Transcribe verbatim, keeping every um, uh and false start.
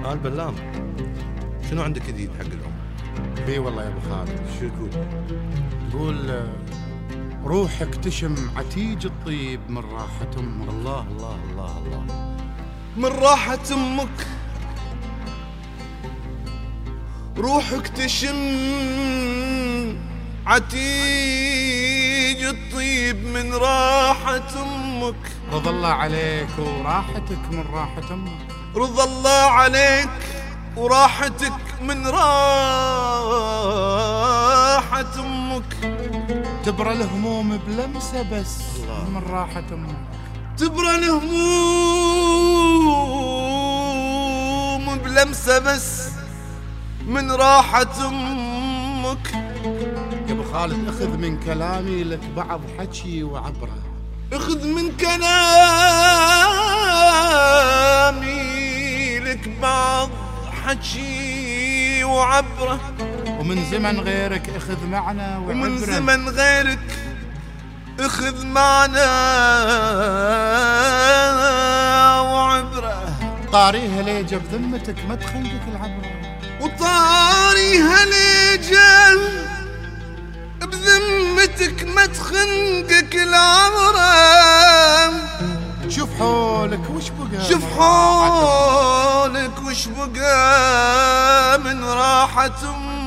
آل بلام، شنو عندك جديد حق الأم؟ اي والله يا ابو خالد. شو تقول؟ تقول روحك تشم عتيج الطيب من راحة امك. الله الله الله الله. من راحة امك روحك تشم عتيج الطيب من راحة امك. رضى الله عليك وراحتك من راحة امك. رضى الله عليك وراحتك من راحة امك. تبرى الهموم بلمسة بس من راحة امك. تبرى الهموم بلمسة بس من راحة امك. يا ابو خالد اخذ من كلامي لك بعض حكي وعبره. اخذ من كلامي لك بعض حكي وعبره. ومن زمن غيرك اخذ معنا وعبره. ومن زمن غيرك اخذ معنا وعبره. طاريها ليجة بذمتك ما تخنقك العبره. وطاريها ليجة بذمتك ما تخنقك العبره. شوف حولك وش بقى. شوف حولك وش بقى من راحة